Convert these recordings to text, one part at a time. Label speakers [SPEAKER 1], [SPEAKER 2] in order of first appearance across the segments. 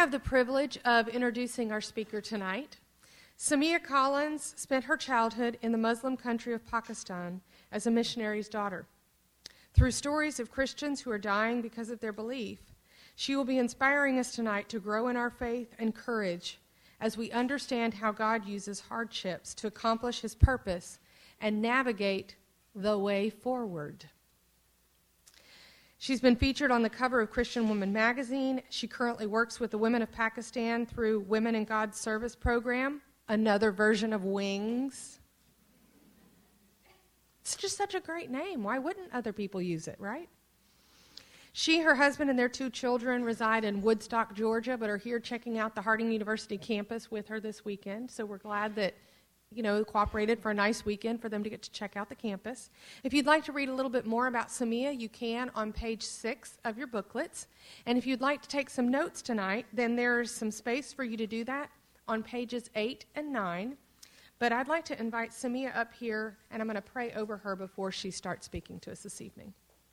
[SPEAKER 1] have the privilege of introducing our speaker tonight. Samia Collins spent her childhood in the Muslim country of Pakistan as a missionary's daughter. Through stories of Christians who are dying because of their belief, she will be inspiring us tonight to grow in our faith and courage as we understand how God uses hardships to accomplish his purpose and navigate the way forward. She's been featured on the cover of Christian Woman magazine. She currently works with the Women of Pakistan through Women in God's Service program, another version of WINGS. It's just such a great name. Why wouldn't other people use it, right? She, her husband, and their 2 children reside in Woodstock, Georgia, but are here checking out the Harding University campus with her this weekend. So we're glad that, cooperated for a nice weekend for them to get to check out the campus. If you'd like to read a little bit more about Samia, you can on page 6 of your booklets. And if you'd like to take some notes tonight, then there's some space for you to do that on pages 8 and 9. But I'd like to invite Samia up here, and I'm going to pray over her before she starts speaking to us this evening.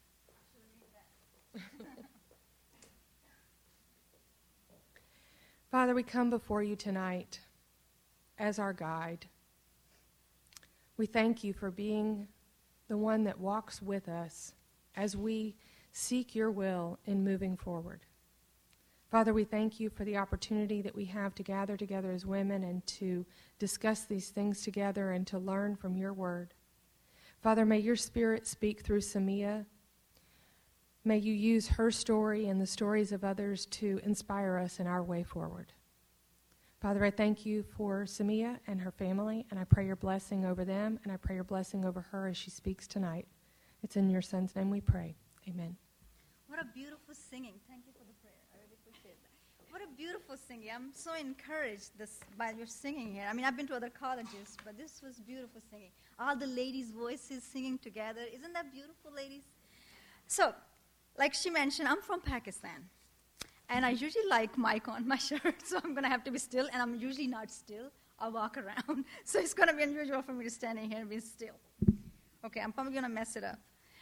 [SPEAKER 1] Father, we come before you tonight as our guide. We thank you for being the one that walks with us as we seek your will in moving forward. Father, we thank you for the opportunity that we have to gather together as women and to discuss these things together and to learn from your word. Father, may your Spirit speak through Samia. May you use her story and the stories of others to inspire us in our way forward. Father, I thank you for Samia and her family, and I pray your blessing over them, and I pray your blessing over her as she speaks tonight. It's in your Son's name we pray. Amen.
[SPEAKER 2] What a beautiful singing. Thank you for the prayer. I really appreciate that. What a beautiful singing. I'm so encouraged by your singing here. I mean, I've been to other colleges, but this was beautiful singing. All the ladies' voices singing together. Isn't that beautiful, ladies? So, like she mentioned, I'm from Pakistan. And I usually like mic on my shirt, so I'm going to have to be still. And I'm usually not still. I walk around. So it's going to be unusual for me to stand in here and be still. Okay, I'm probably going to mess it up.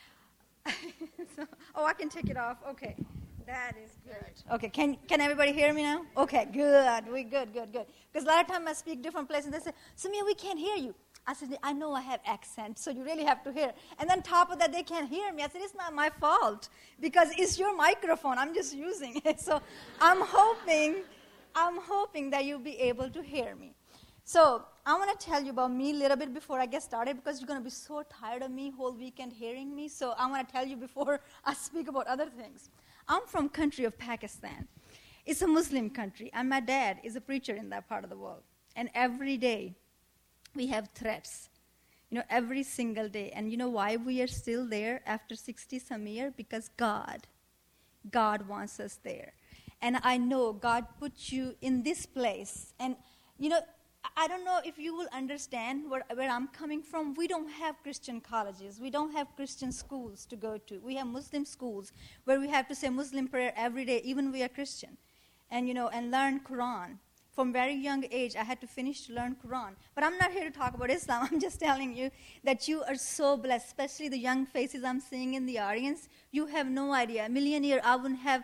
[SPEAKER 2] I can take it off. Okay, that is good. Okay, can everybody hear me now? Okay, good. Good. Because a lot of times I speak different places, and they say, Samia, we can't hear you. I said, I know I have accent, so you really have to hear. And then top of that, they can't hear me. I said, it's not my fault, because it's your microphone. I'm just using it. So I'm hoping that you'll be able to hear me. So I want to tell you about me a little bit before I get started, because you're going to be so tired of me whole weekend hearing me. So I want to tell you before I speak about other things. I'm from country of Pakistan. It's a Muslim country, and my dad is a preacher in that part of the world. And every day we have threats, every single day. And you know why we are still there after 60-some years? Because God wants us there. And I know God put you in this place. And, I don't know if you will understand where I'm coming from. We don't have Christian colleges. We don't have Christian schools to go to. We have Muslim schools where we have to say Muslim prayer every day, even we are Christian, and learn Quran. From very young age, I had to finish to learn Quran. But I'm not here to talk about Islam. I'm just telling you that you are so blessed, especially the young faces I'm seeing in the audience. You have no idea. A million years, I wouldn't have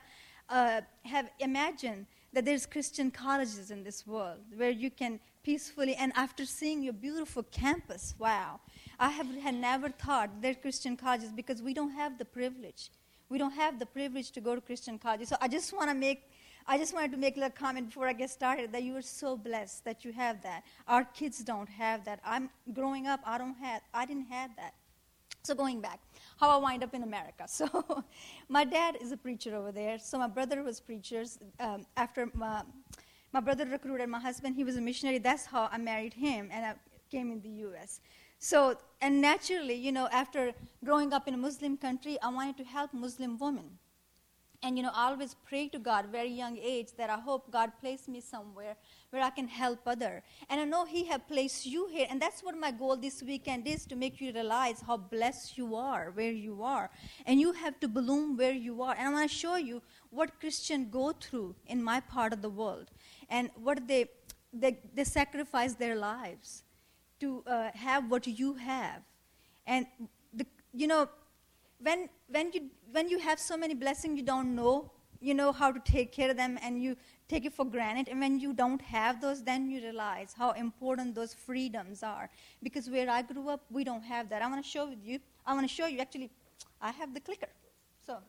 [SPEAKER 2] imagined that there's Christian colleges in this world where you can peacefully, and after seeing your beautiful campus, wow, had never thought there's Christian colleges, because we don't have the privilege. We don't have the privilege to go to Christian colleges. So I just wanted to make a little comment before I get started that you are so blessed that you have that. Our kids don't have that. I'm growing up, I didn't have that. So going back, how I wind up in America. So my dad is a preacher over there. So my brother was preachers. After my brother recruited my husband, he was a missionary. That's how I married him, and I came in the U.S. So, and naturally, after growing up in a Muslim country, I wanted to help Muslim women. And, I always pray to God very young age that I hope God placed me somewhere where I can help other. And I know he has placed you here. And that's what my goal this weekend is, to make you realize how blessed you are where you are. And you have to bloom where you are. And I want to show you what Christians go through in my part of the world. And what they sacrifice their lives to have what you have. And, when you have so many blessings, you don't know you know how to take care of them, and you take it for granted. And when you don't have those, then you realize how important those freedoms are. Because where I grew up, we don't have that. I want to show you. Actually, I have the clicker. So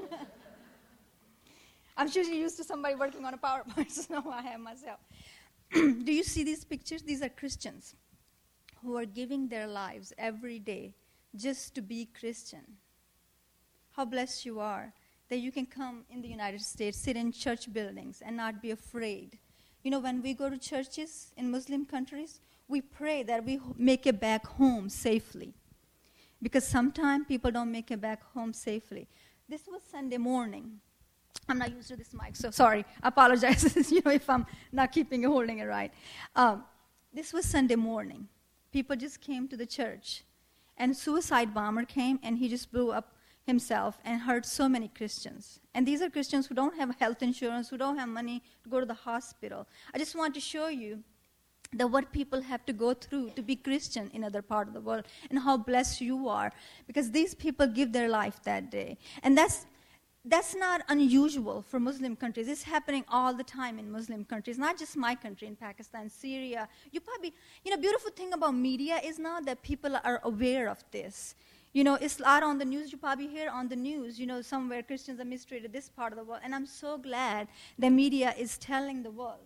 [SPEAKER 2] I'm usually used to somebody working on a PowerPoint, so now I have myself. Do you see these pictures? These are Christians who are giving their lives every day just to be Christian. How blessed you are that you can come in the United States, sit in church buildings, and not be afraid. You know, when we go to churches in Muslim countries, we pray that we make it back home safely. Because sometimes people don't make it back home safely. This was Sunday morning. I'm not used to this mic, so sorry. I apologize if I'm not holding it right. This was Sunday morning. People just came to the church. And suicide bomber came, and he just blew up himself and hurt so many Christians. And these are Christians who don't have health insurance, who don't have money to go to the hospital. I just want to show you that what people have to go through to be Christian in other part of the world, and how blessed you are, because these people give their life that day. And that's not unusual for Muslim countries. It's happening all the time in Muslim countries, not just my country, in Pakistan, Syria. Beautiful thing about media is now that people are aware of this. It's a lot on the news. You probably hear on the news, somewhere Christians are mistreated, this part of the world. And I'm so glad the media is telling the world.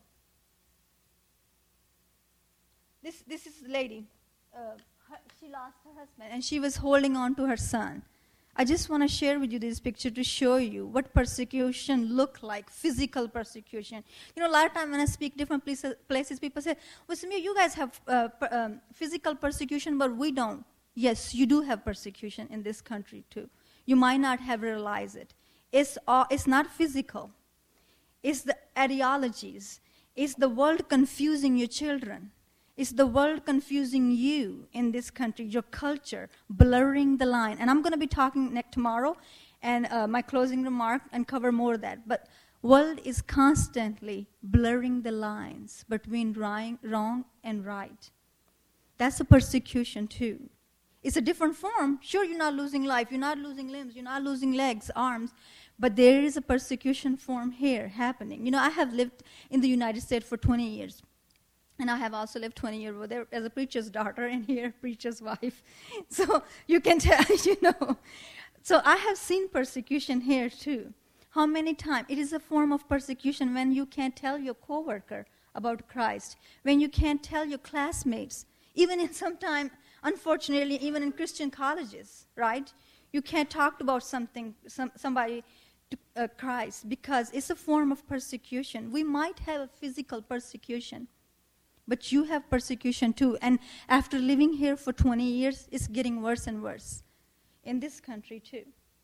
[SPEAKER 2] This is a lady. She lost her husband, and she was holding on to her son. I just want to share with you this picture to show you what persecution look like, physical persecution. A lot of time when I speak different places, people say, well, Samir, you guys have physical persecution, but we don't. Yes, you do have persecution in this country too. You might not have realized it. It's not physical. It's the ideologies. It's the world confusing your children. It's the world confusing you in this country, your culture, blurring the line. And I'm going to be talking tomorrow, and my closing remark, and cover more of that. But world is constantly blurring the lines between wrong and right. That's a persecution too. It's a different form. Sure, you're not losing life, you're not losing limbs, you're not losing legs, arms, but there is a persecution form here happening. I have lived in the United States for 20 years. And I have also lived 20 years over there as a preacher's daughter, and here, preacher's wife. So you can tell, So I have seen persecution here too. How many times? It is a form of persecution when you can't tell your coworker about Christ, when you can't tell your classmates, even in sometime, unfortunately, even in Christian colleges, right? You can't talk about somebody to Christ, because it's a form of persecution. We might have a physical persecution, but you have persecution too. And after living here for 20 years, it's getting worse and worse in this country too.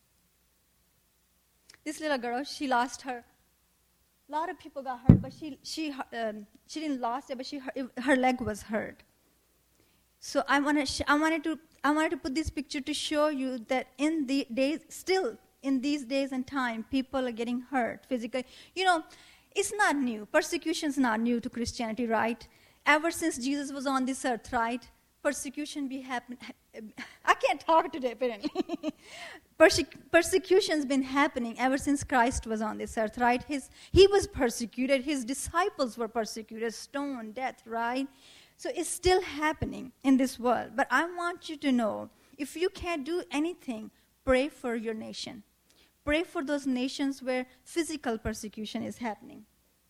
[SPEAKER 2] This little girl, she lost her. A lot of people got hurt, but she didn't lose it, but her leg was hurt. So I wanted to put this picture to show you that in the days, still in these days and time, people are getting hurt physically. It's not new. Persecution is not new to Christianity, right? Ever since Jesus was on this earth, right? Persecution be happening. I can't talk today, apparently. Persecution's been happening ever since Christ was on this earth, right? He was persecuted. His disciples were persecuted, stoned, death, right? So it's still happening in this world. But I want you to know, if you can't do anything, pray for your nation. Pray for those nations where physical persecution is happening.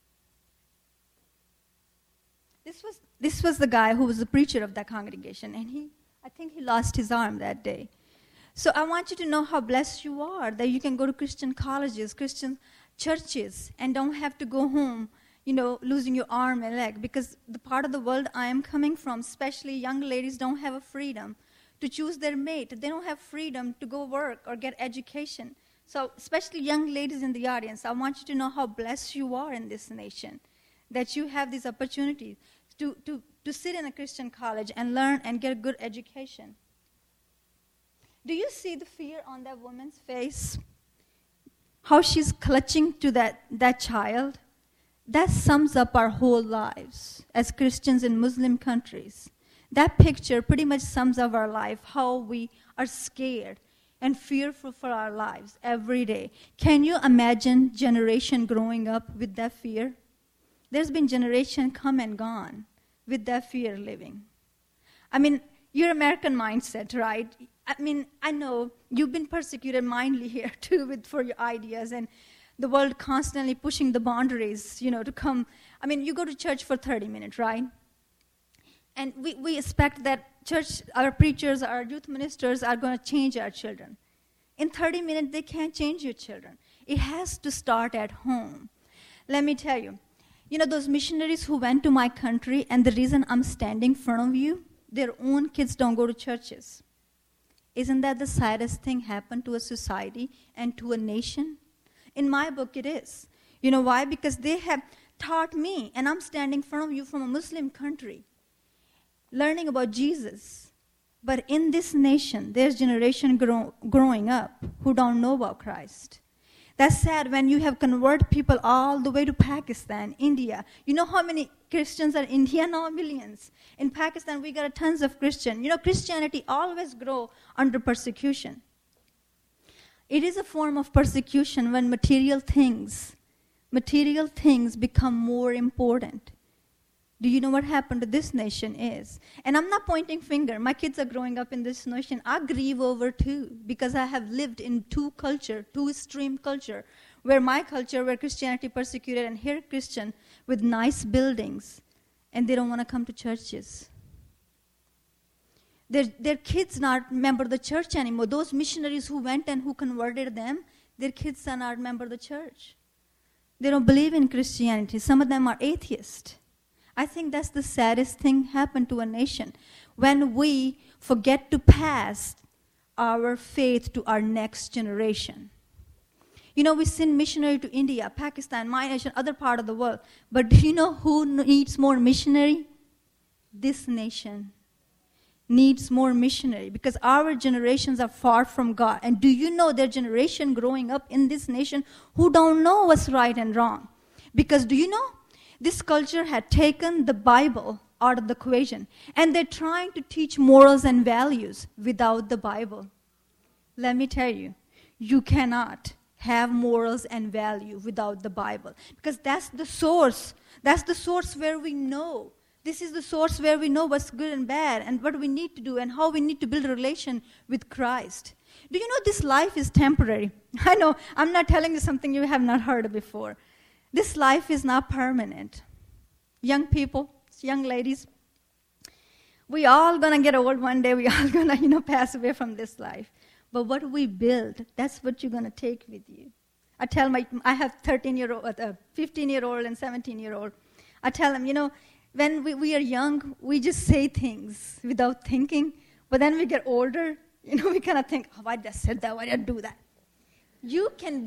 [SPEAKER 2] This was the guy who was the preacher of that congregation, and I think he lost his arm that day. So I want you to know how blessed you are, that you can go to Christian colleges, Christian churches, and don't have to go home, losing your arm and leg, because the part of the world I am coming from, especially young ladies, don't have a freedom to choose their mate. They don't have freedom to go work or get education. So especially young ladies in the audience, I want you to know how blessed you are in this nation, that you have this opportunity to sit in a Christian college and learn and get a good education. Do you see the fear on that woman's face? How she's clutching to that child? That sums up our whole lives as Christians in Muslim countries. That picture pretty much sums up our life, how we are scared and fearful for our lives every day. Can you imagine generation growing up with that fear? There's been generation come and gone with that fear living. I mean, your American mindset, right? I mean, I know you've been persecuted mindly here too for your ideas, and the world constantly pushing the boundaries, to come. I mean, you go to church for 30 minutes, right? And we expect that church, our preachers, our youth ministers are going to change our children. In 30 minutes, they can't change your children. It has to start at home. Let me tell you, those missionaries who went to my country, and the reason I'm standing in front of you, their own kids don't go to churches. Isn't that the saddest thing happened to a society and to a nation? In my book, it is. You know why? Because they have taught me, and I'm standing in front of you from a Muslim country, learning about Jesus. But in this nation, there's generation growing up who don't know about Christ. That's sad when you have converted people all the way to Pakistan, India. You know how many Christians are in India now? Millions. In Pakistan, we got tons of Christians. Christianity always grow under persecution. It is a form of persecution when material things become more important. Do you know what happened to this nation is? And I'm not pointing finger. My kids are growing up in this nation. I grieve over too, because I have lived in two extreme culture, where my culture, where Christianity persecuted, and here Christian with nice buildings, and they don't want to come to churches. Their kids not member the church anymore. Those missionaries who went and who converted them, their kids are not member the church. They don't believe in Christianity. Some of them are atheists. I think that's the saddest thing happened to a nation, when we forget to pass our faith to our next generation. We send missionary to India, Pakistan, my nation, other part of the world. But do you know who needs more missionary? This nation needs more missionary, because our generations are far from God. And do you know their generation growing up in this nation who don't know what's right and wrong? Because do you know, this culture had taken the Bible out of the equation, and they're trying to teach morals and values without the Bible. Let me tell you, you cannot have morals and value without the Bible, because that's the source. That's the source where we know. This is the source where we know what's good and bad, and what we need to do, and how we need to build a relation with Christ. Do you know this life is temporary? I know, I'm not telling you something you have not heard before. This life is not permanent. Young people, young ladies, we all going to get old one day. We all going to, pass away from this life. But what we build, that's what you're going to take with you. I have 13-year-old, 15-year-old, and 17-year-old. I tell them, when we are young, we just say things without thinking. But then we get older, we kind of think, why did I say that? Why did I do that? You can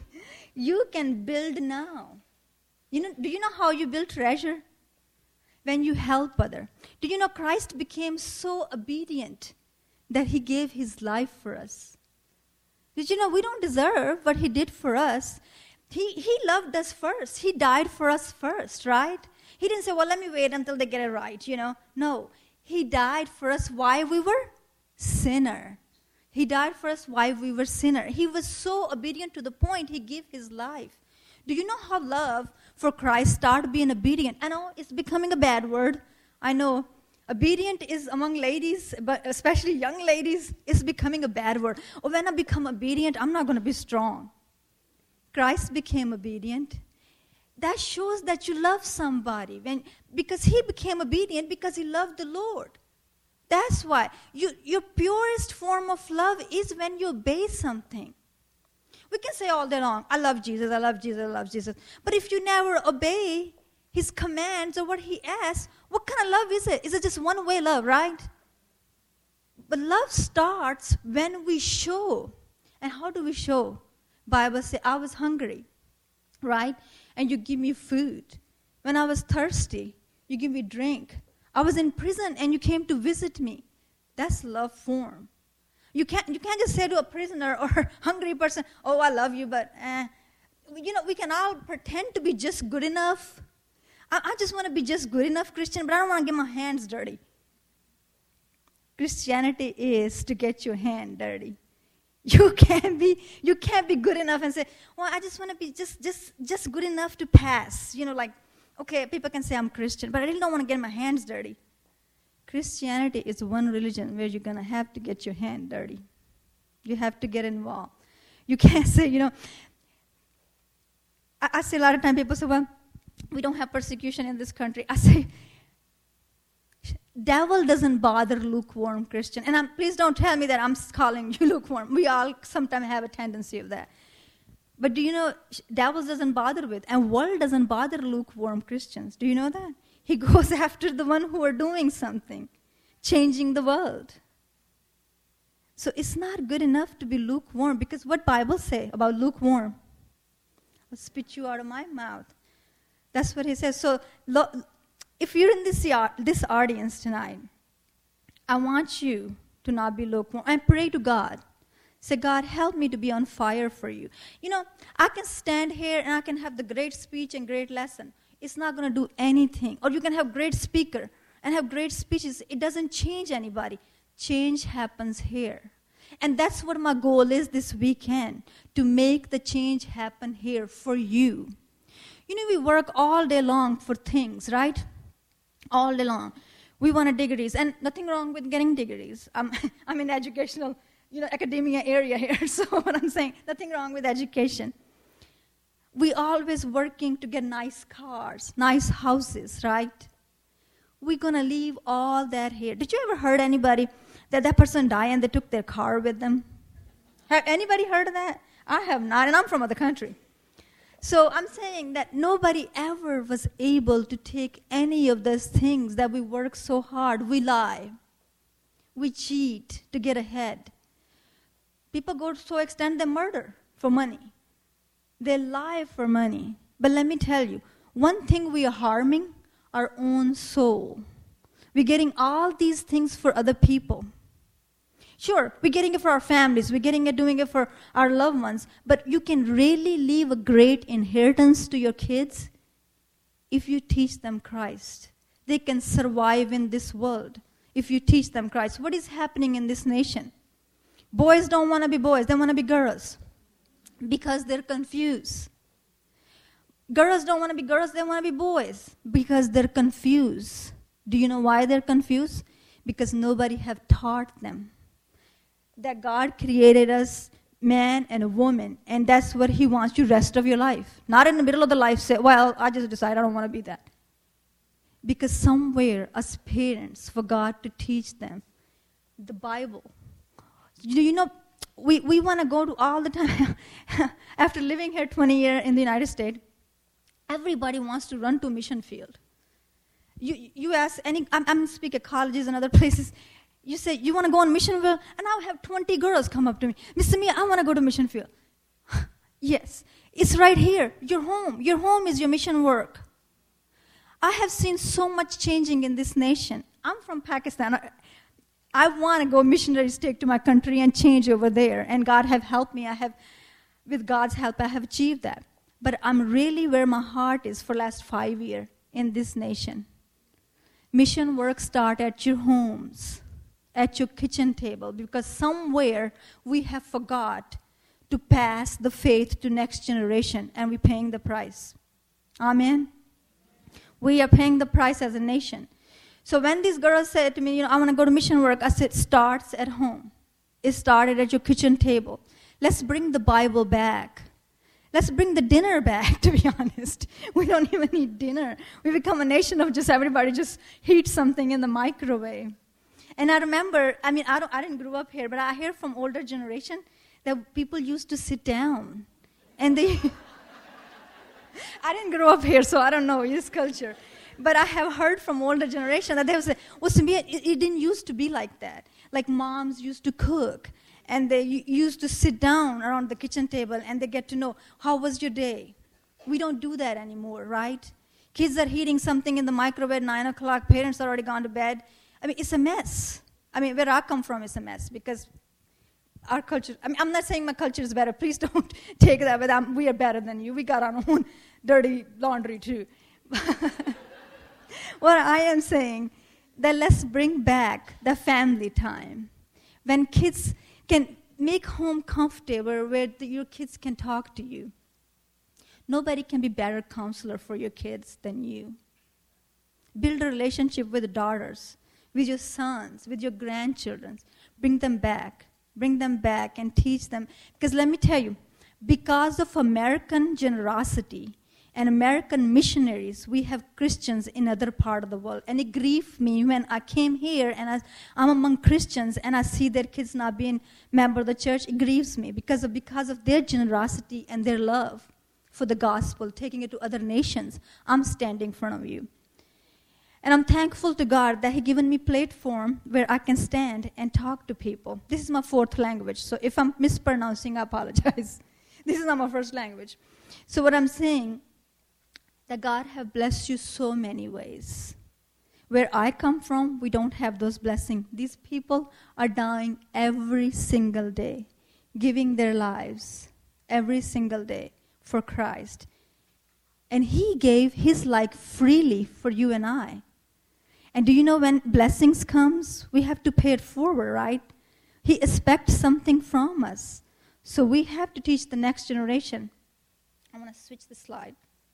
[SPEAKER 2] build now. Do you know how you build treasure? When you help other. Do you know Christ became so obedient that he gave his life for us? Did you know we don't deserve what he did for us? He loved us first. He died for us first, right? He didn't say, well, let me wait until they get it right, No, he died for us while we were sinner. He died for us while we were sinner. He was so obedient to the point he gave his life. Do you know how love for Christ started being obedient? I know it's becoming a bad word. I know obedient is among ladies, but especially young ladies, it's becoming a bad word. Oh, when I become obedient, I'm not going to be strong. Christ became obedient. That shows that you love somebody. Because he became obedient because he loved the Lord. That's why. Your purest form of love is when you obey something. We can say all day long, I love Jesus, I love Jesus, I love Jesus. But if you never obey his commands or what he asks, what kind of love is it? Is it just one-way love, right? But love starts when we show. And how do we show? Bible says, I was hungry, right? And you give me food. When I was thirsty, you give me drink. I was in prison and you came to visit me. That's love form. You can't just say to a prisoner or hungry person, oh, I love you, but we can all pretend to be just good enough. I just want to be just good enough Christian, but I don't want to get my hands dirty. Christianity is to get your hand dirty. You can't be good enough and say, well, I just want to be just good enough to pass. Like, okay, people can say I'm Christian, but I really don't want to get my hands dirty. Christianity is one religion where you're going to have to get your hand dirty. You have to get involved. You can't say, I say a lot of times people say, well, we don't have persecution in this country. I say, devil doesn't bother lukewarm Christian. And please don't tell me that I'm calling you lukewarm. We all sometimes have a tendency of that. But do you know, devil doesn't bother with, and world doesn't bother lukewarm Christians. Do you know that? He goes after the one who are doing something, changing the world. So it's not good enough to be lukewarm, because what Bible say about lukewarm? I'll spit you out of my mouth. That's what he says. So if you're in this audience tonight, I want you to not be lukewarm. And pray to God. Say, God, help me to be on fire for you. I can stand here and I can have the great speech and great lesson. It's not going to do anything. Or you can have great speaker and have great speeches. It doesn't change anybody. Change happens here. And that's what my goal is this weekend, to make the change happen here for you. We work all day long for things, right? All day long. We want degrees, and nothing wrong with getting degrees. I'm in educational, academia area here, so what I'm saying, nothing wrong with education. We always working to get nice cars, nice houses, right? We're going to leave all that here. Did you ever heard anybody that person died and they took their car with them? Have anybody heard of that? I have not, and I'm from other country. So I'm saying that nobody ever was able to take any of those things that we work so hard. We lie. We cheat to get ahead. People go to so extent they murder for money. They lie for money. But let me tell you, one thing we are harming, our own soul. We're getting all these things for other people. Sure, we're getting it for our families, we're doing it for our loved ones, but you can really leave a great inheritance to your kids if you teach them Christ. They can survive in this world if you teach them Christ. What is happening in this nation? Boys don't want to be boys, they want to be girls because they're confused. Girls don't want to be girls, they want to be boys because they're confused. Do you know why they're confused? Because nobody have taught them that God created us man and a woman, and that's what he wants you rest of your life. Not in the middle of the life say, well, I just decide I don't want to be that. Because somewhere us parents forgot to teach them the Bible. We want to go to all the time. After living here 20 years in the United States, everybody wants to run to a mission field. You ask I'm speaking at colleges and other places. You say, you want to go on mission field? And I'll have 20 girls come up to me. Miss Samia, I want to go to mission field. Yes, it's right here. Your home. Your home is your mission work. I have seen so much changing in this nation. I'm from Pakistan. I want to go missionary stick to my country and change over there. And God have helped me. With God's help, I have achieved that. But I'm really where my heart is for last 5 years in this nation. Mission work start at your homes, at your kitchen table, because somewhere we have forgot to pass the faith to next generation, and we're paying the price. Amen? We are paying the price as a nation. So when these girls said to me, I want to go to mission work, I said, starts at home. It started at your kitchen table. Let's bring the Bible back. Let's bring the dinner back, to be honest. We don't even need dinner. We become a nation of just everybody just heat something in the microwave. And I remember, I didn't grow up here, but I hear from older generation that people used to sit down. And they, I didn't grow up here, so I don't know this culture. But I have heard from older generation that they would say, well, Samia, it didn't used to be like that. Like moms used to cook. And they used to sit down around the kitchen table and they get to know, how was your day? We don't do that anymore, right? Kids are heating something in the microwave at 9 o'clock. Parents are already gone to bed. It's a mess. Where I come from, it's a mess because our culture, I'm not saying my culture is better. Please don't take that, but we are better than you. We got our own dirty laundry too. What I am saying, that let's bring back the family time. When kids can make home comfortable where your kids can talk to you. Nobody can be better counselor for your kids than you. Build a relationship with daughters, with your sons, with your grandchildren. Bring them back and teach them. Because let me tell you, because of American generosity and American missionaries, we have Christians in other part of the world. And it grieved me when I came here and I'm among Christians and I see their kids not being member of the church. It grieves me because of their generosity and their love for the gospel, taking it to other nations. I'm standing in front of you. And I'm thankful to God that He given me platform where I can stand and talk to people. This is my fourth language, so if I'm mispronouncing, I apologize. This is not my first language. So what I'm saying, that God have blessed you so many ways. Where I come from, we don't have those blessings. These people are dying every single day, giving their lives every single day for Christ. And He gave His life freely for you and I. And do you know when blessings comes, we have to pay it forward, right? He expects something from us. So we have to teach the next generation. I want to switch the slide.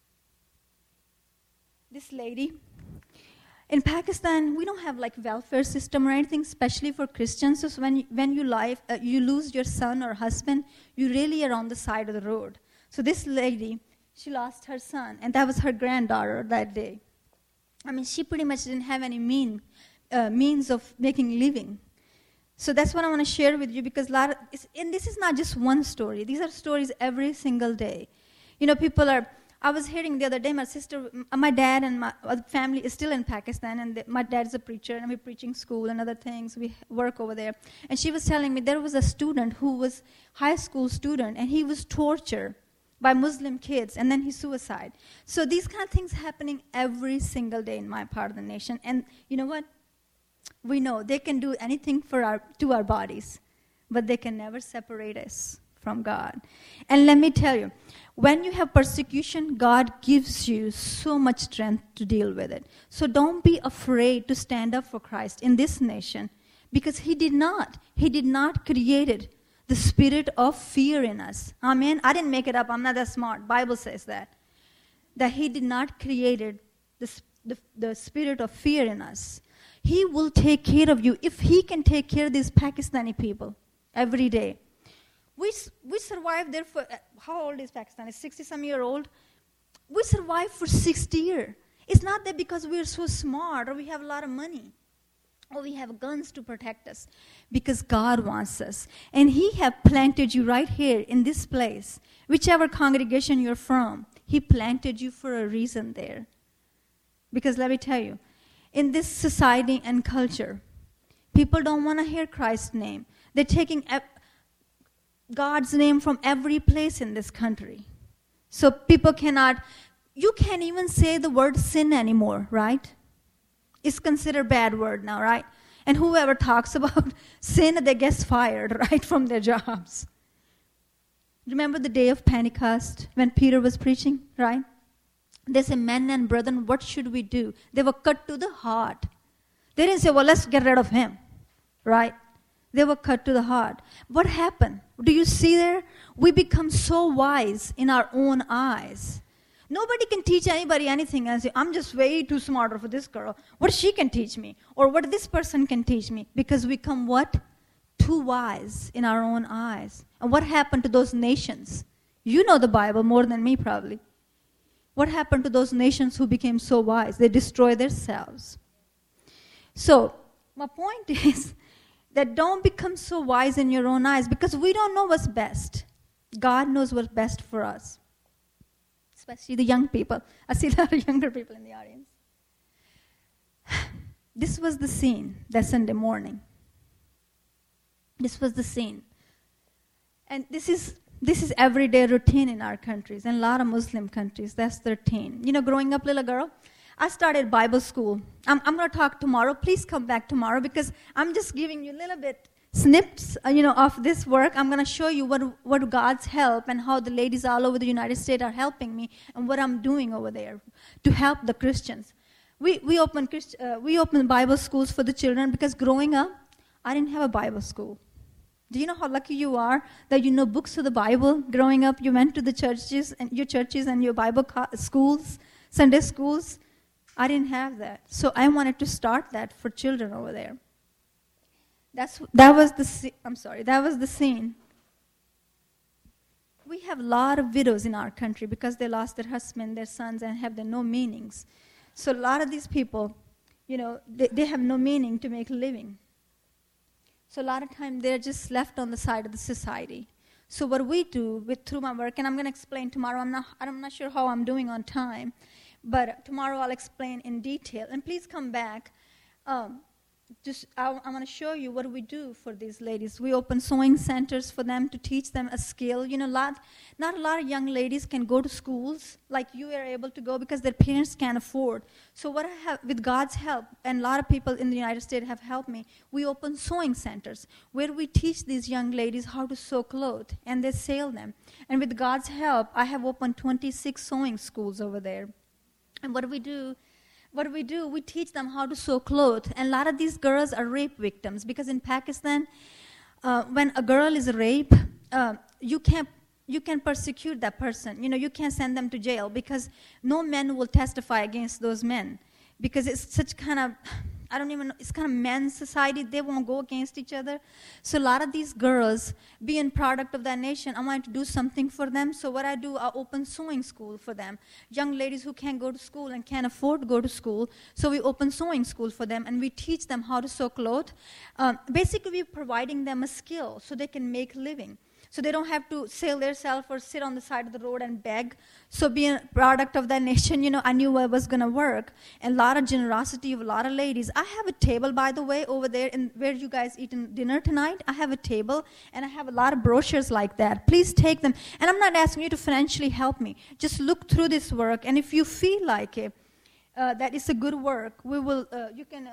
[SPEAKER 2] This lady, in Pakistan, we don't have like welfare system or anything, especially for Christians. So when you lose your son or husband, you really are on the side of the road. So this lady, she lost her son, and that was her granddaughter that day. I mean, she pretty much didn't have any means of making living. So that's what I want to share with you, because and this is not just one story. These are stories every single day. You know, I was hearing the other day, my dad and my family is still in Pakistan, and my dad's a preacher, and we're preaching school and other things. We work over there. And she was telling me there was a student who was high school student, and he was tortured by Muslim kids, and then he suicide. So these kind of things happening every single day in my part of the nation. And you know what? We know they can do anything to our bodies, but they can never separate us from God. And let me tell you, when you have persecution, God gives you so much strength to deal with it. So don't be afraid to stand up for Christ in this nation, because He did not create the spirit of fear in us. Amen. I didn't make it up. I'm not that smart. Bible says that He did not create the spirit of fear in us. He will take care of you. If He can take care of these Pakistani people every day. We survived there for, how old is Pakistan? It's 60-some-year-old. We survived for 60 years. It's not that because we're so smart or we have a lot of money or we have guns to protect us. Because God wants us. And He have planted you right here in this place. Whichever congregation you're from, He planted you for a reason there. Because let me tell you, in this society and culture, people don't want to hear Christ's name. They're taking God's name from every place in this country. So people you can't even say the word sin anymore, right? It's considered bad word now, right? And whoever talks about sin, they get fired, right, from their jobs. Remember the day of Pentecost when Peter was preaching, right? They said, men and brethren, what should we do? They were cut to the heart. They didn't say, well, let's get rid of him, right? They were cut to the heart. What happened? Do you see there? We become so wise in our own eyes. Nobody can teach anybody anything and say, I'm just way too smarter for this girl. What she can teach me? Or what this person can teach me? Because we become what? Too wise in our own eyes. And what happened to those nations? You know the Bible more than me probably. What happened to those nations who became so wise? They destroyed themselves. So, my point is that don't become so wise in your own eyes, because we don't know what's best. God knows what's best for us. Especially the young people. I see a lot of younger people in the audience. This was the scene that Sunday morning. This was the scene. And this is everyday routine in our countries, and a lot of Muslim countries. That's the routine. You know, growing up, little girl, I started Bible school. I'm going to talk tomorrow. Please come back tomorrow, because I'm just giving you a little bit snips, of this work. I'm going to show you what God's help and how the ladies all over the United States are helping me and what I'm doing over there to help the Christians. We open Bible schools for the children, because growing up, I didn't have a Bible school. Do you know how lucky you are that you know books of the Bible? Growing up, you went to the churches and your Bible schools, Sunday schools. I didn't have that. So I wanted to start that for children over there. That was the scene. We have a lot of widows in our country because they lost their husband, their sons, and have no meanings. So a lot of these people, they have no meaning to make a living. So a lot of times they're just left on the side of the society. So what we do through my work, and I'm going to explain tomorrow. I'm not sure how I'm doing on time, but tomorrow I'll explain in detail. And please come back. I want to show you what we do for these ladies. We open sewing centers for them to teach them a skill. Not a lot of young ladies can go to schools like you are able to go because their parents can't afford. So what I have, with God's help, and a lot of people in the United States have helped me, we open sewing centers where we teach these young ladies how to sew clothes, and they sell them. And with God's help, I have opened 26 sewing schools over there. And what do, we teach them how to sew clothes. And a lot of these girls are rape victims because in Pakistan, when a girl is raped, you can persecute that person. You can't send them to jail because no men will testify against those men because it's such kind of, I don't even know, it's kind of men's society. They won't go against each other. So a lot of these girls, being product of that nation, I want to do something for them. So what I do, I open sewing school for them. Young ladies who can't go to school and can't afford to go to school, so we open sewing school for them, and we teach them how to sew clothes. Basically, we're providing them a skill so they can make a living. So they don't have to sell themselves or sit on the side of the road and beg. So being a product of that nation, I knew I was going to work. And a lot of generosity of a lot of ladies. I have a table, by the way, over there where you guys eating dinner tonight. I have a table, and I have a lot of brochures like that. Please take them. And I'm not asking you to financially help me. Just look through this work. And if you feel like it, that it's a good work, you can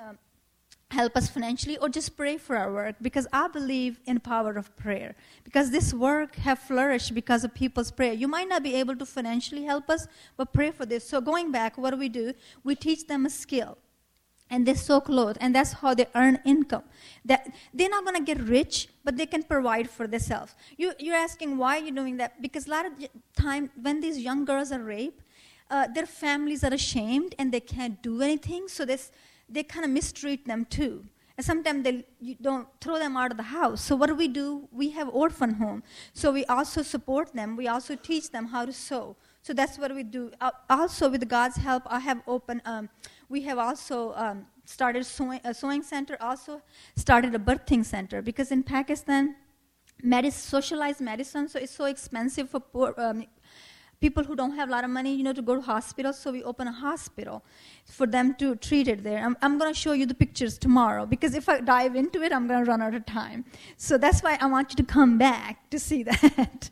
[SPEAKER 2] help us financially or just pray for our work, because I believe in the power of prayer, because this work have flourished because of people's prayer. You might not be able to financially help us, but pray for this. So going back, what do? We teach them a skill, and they sew clothes, and that's how they earn income. That they're not going to get rich, but they can provide for themselves. You're asking why you're doing that, because a lot of time when these young girls are raped, their families are ashamed and they can't do anything, so they kind of mistreat them too. And sometimes you don't throw them out of the house. So what do? We have orphan home. So we also support them. We also teach them how to sew. So that's what we do. Also, with God's help, I have opened, we have also started a sewing center, also started a birthing center. Because in Pakistan, socialized medicine, so it's so expensive for poor people who don't have a lot of money, to go to hospitals. So we open a hospital for them to treat it there. I'm going to show you the pictures tomorrow, because if I dive into it, I'm going to run out of time. So that's why I want you to come back to see that.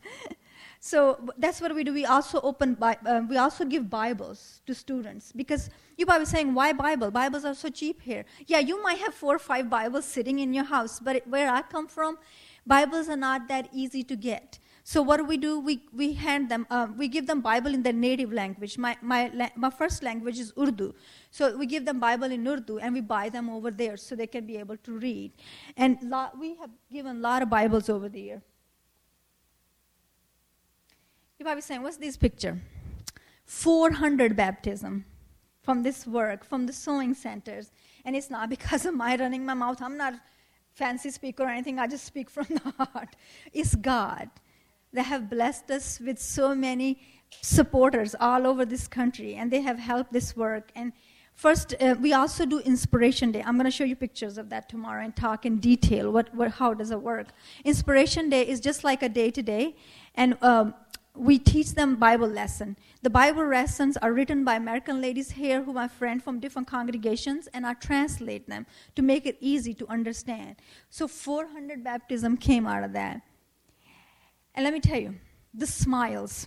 [SPEAKER 2] So that's what we do. We also we also give Bibles to students, because you might be saying, why Bible? Bibles are so cheap here. Yeah, you might have 4 or 5 Bibles sitting in your house, but where I come from, Bibles are not that easy to get. So what do? We hand them, we give them Bible in their native language. My first language is Urdu. So we give them Bible in Urdu, and we buy them over there so they can be able to read. And we have given a lot of Bibles over there. You might be saying, what's this picture? 400 baptism from this work, from the sewing centers. And it's not because of my running my mouth. I'm not a fancy speaker or anything. I just speak from the heart. It's God. They have blessed us with so many supporters all over this country, and they have helped this work. And first, we also do Inspiration Day. I'm going to show you pictures of that tomorrow and talk in detail how does it work. Inspiration Day is just like a day-to-day, and we teach them Bible lesson. The Bible lessons are written by American ladies here who are friends from different congregations, and I translate them to make it easy to understand. So 400 baptism came out of that. And let me tell you, the smiles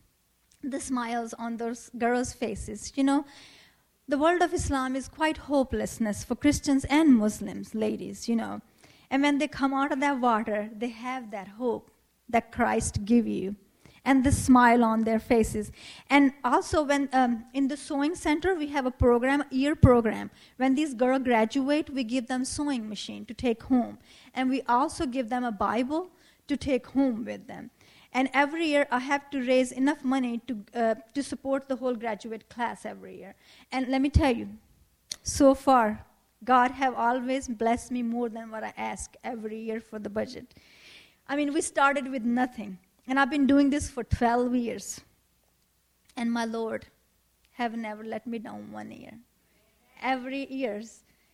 [SPEAKER 2] on those girls' faces. The world of Islam is quite hopelessness for Christians and Muslims, ladies, And when they come out of that water, they have that hope that Christ give you. and the smile on their faces. And also when in the sewing center, we have a program, year program. When these girls graduate, we give them sewing machine to take home. And we also give them a Bible to take home with them. And every year, I have to raise enough money to support the whole graduate class every year. And let me tell you, so far, God have always blessed me more than what I ask every year for the budget. I mean, we started with nothing. And I've been doing this for 12 years. And my Lord have never let me down 1 year. Every year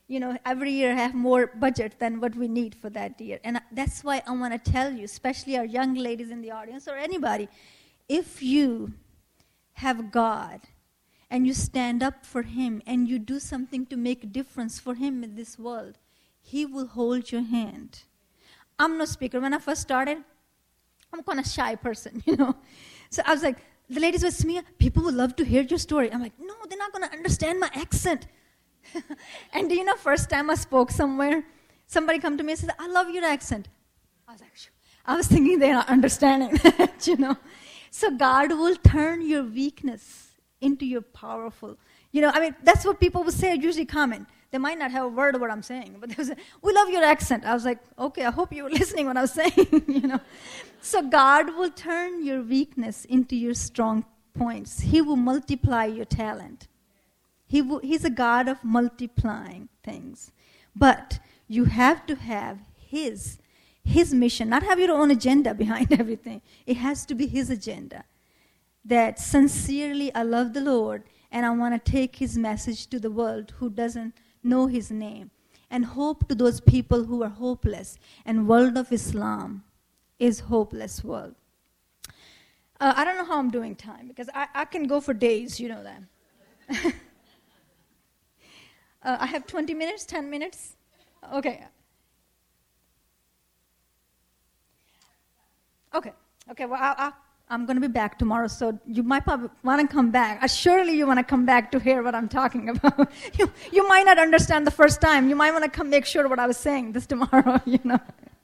[SPEAKER 2] I have more budget than what we need for that year. And that's why I want to tell you, especially our young ladies in the audience or anybody, if you have God and you stand up for Him and you do something to make a difference for Him in this world, He will hold your hand. I'm no speaker. When I first started, I'm kind of a shy person, So I was like, the ladies were saying, people would love to hear your story. I'm like, no, they're not going to understand my accent. And first time I spoke somewhere, somebody come to me and said, I love your accent. I was like, shoo. I was thinking they're not understanding that, So God will turn your weakness into your powerful. That's what people will say, usually comment. They might not have a word of what I'm saying, but they will say, we love your accent. I was like, okay, I hope you were listening when I was saying, So God will turn your weakness into your strong points. He will multiply your talent. He's a God of multiplying things. But you have to have His mission, not have your own agenda behind everything. It has to be His agenda. That sincerely I love the Lord and I want to take His message to the world who doesn't know His name, and hope to those people who are hopeless. And world of Islam is hopeless world. I don't know how I'm doing time, because I can go for days, you know that. I have 20 minutes, 10 minutes? Okay. Okay, well, I'm going to be back tomorrow, so you might probably want to come back. Surely you want to come back to hear what I'm talking about. You might not understand the first time. You might want to come make sure what I was saying this tomorrow, The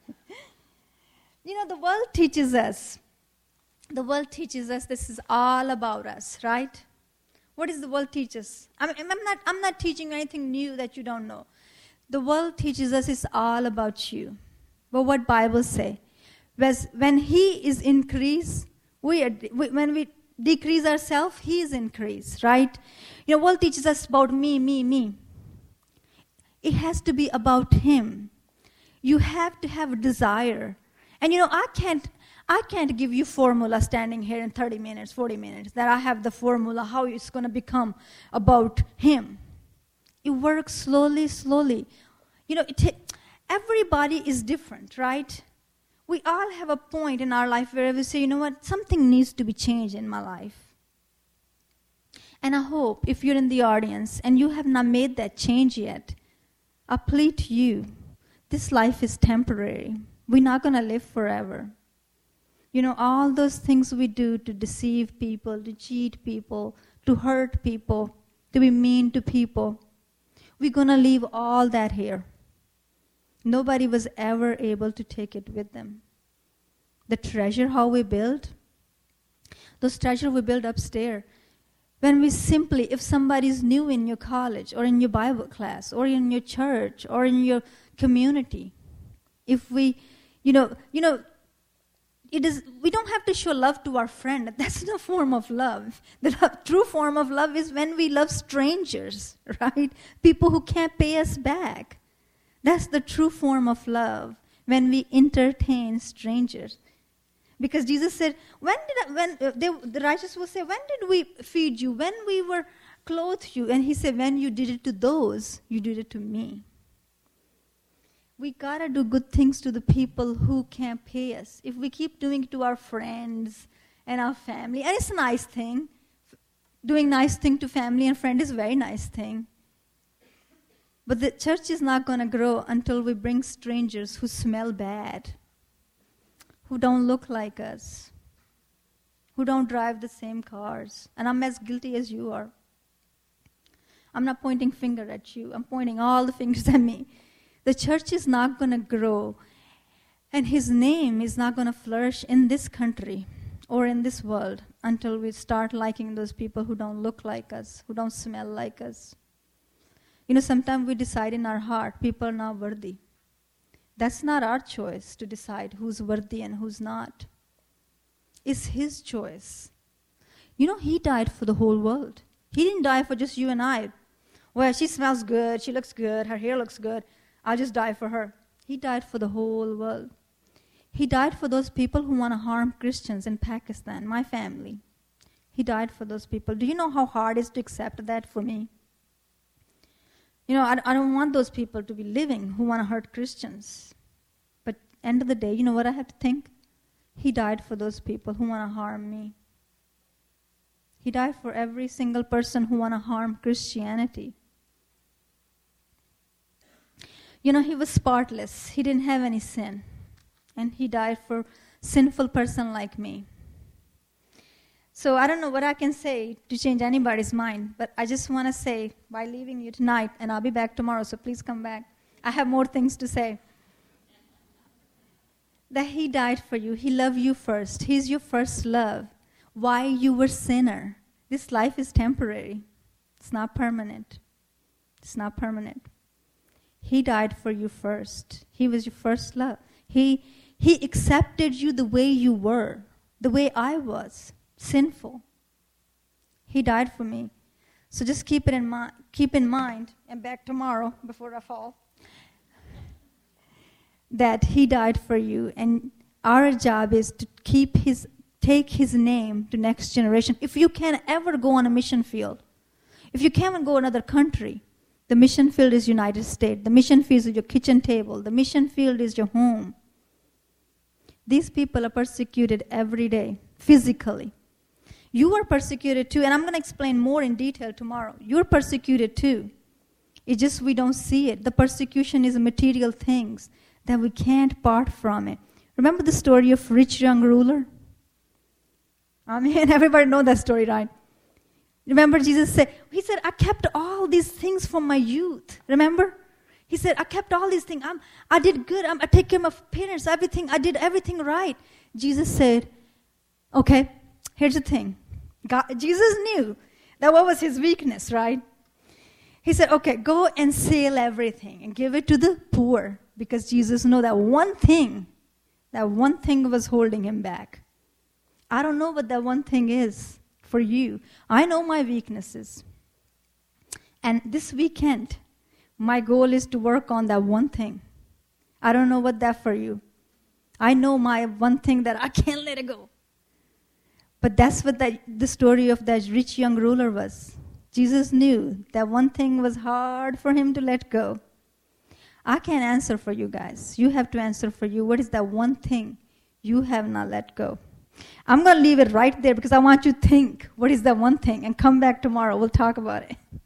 [SPEAKER 2] world teaches us. The world teaches us this is all about us, right? What does the world teach us? I'm not teaching anything new that you don't know. The world teaches us it's all about you. But what Bible say? When He is increased, when we decrease ourselves, He is increased, right? The world teaches us about me. It has to be about Him. You have to have a desire. And I can't give you formula standing here in 30 minutes, 40 minutes, that I have the formula, how it's going to become about Him. It works slowly. Everybody is different, right? We all have a point in our life where we say, something needs to be changed in my life. And I hope if you're in the audience and you have not made that change yet, I plead to you, this life is temporary. We're not going to live forever. All those things we do to deceive people, to cheat people, to hurt people, to be mean to people, we're going to leave all that here. Nobody was ever able to take it with them. The treasure, how we build, those treasure we build upstairs. When we simply, if somebody's new in your college or in your Bible class or in your church or in your community, if we, we don't have to show love to our friend. That's no form of love. The true form of love is when we love strangers, right? People who can't pay us back. That's the true form of love, when we entertain strangers. Because Jesus said, the righteous will say, when did we feed you? When we were clothed you? And He said, when you did it to those, you did it to me. We got to do good things to the people who can't pay us. If we keep doing it to our friends and our family, and it's a nice thing. Doing nice thing to family and friend is a very nice thing. But the church is not going to grow until we bring strangers who smell bad, who don't look like us, who don't drive the same cars. And I'm as guilty as you are. I'm not pointing finger at you. I'm pointing all the fingers at me. The church is not going to grow, and His name is not going to flourish in this country or in this world until we start liking those people who don't look like us, who don't smell like us. You know, sometimes we decide in our heart people are not worthy. That's not our choice to decide who's worthy and who's not. It's His choice. You know, He died for the whole world. He didn't die for just you and I. Well, she smells good, she looks good, her hair looks good, I'll just die for her. He died for the whole world. He died for those people who want to harm Christians in Pakistan, my family. He died for those people. Do you know how hard it is to accept that for me? You know, I don't want those people to be living who want to hurt Christians. But end of the day, you know what I have to think? He died for those people who want to harm me. He died for every single person who want to harm Christianity. You know, He was spotless. He didn't have any sin. And He died for a sinful person like me. So I don't know what I can say to change anybody's mind, but I just want to say, by leaving you tonight, and I'll be back tomorrow, so please come back. I have more things to say. That He died for you. He loved you first. He's your first love. Why you were sinner. This life is temporary. It's not permanent. It's not permanent. He died for you first. He was your first love. He accepted you the way you were, the way I was, sinful. He died for me. So just keep in mind, and back tomorrow before I fall, that He died for you, and our job is to take His name to next generation. If you can ever go on a mission field, if you can't go another country, the mission field is United States. The mission field is your kitchen table. The mission field is your home. These people are persecuted every day, physically. You are persecuted too, and I'm going to explain more in detail tomorrow. You're persecuted too. It's just we don't see it. The persecution is material things that we can't part from it. Remember the story of rich young ruler? I mean, everybody know that story, right? Remember Jesus said, He said, I kept all these things from my youth. Remember? He said, I kept all these things. I did good. I take care of my parents, everything. I did everything right. Jesus said, okay, here's the thing. Jesus knew that what was His weakness, right? He said, okay, go and sell everything and give it to the poor. Because Jesus knew that one thing was holding Him back. I don't know what that one thing is for you. I know my weaknesses. And this weekend, my goal is to work on that one thing. I don't know what that for you. I know my one thing that I can't let it go. But that's what the story of that rich young ruler was. Jesus knew that one thing was hard for Him to let go. I can't answer for you guys. You have to answer for you. What is that one thing you have not let go? I'm going to leave it right there because I want you to think, what is that one thing? And come back tomorrow. We'll talk about it.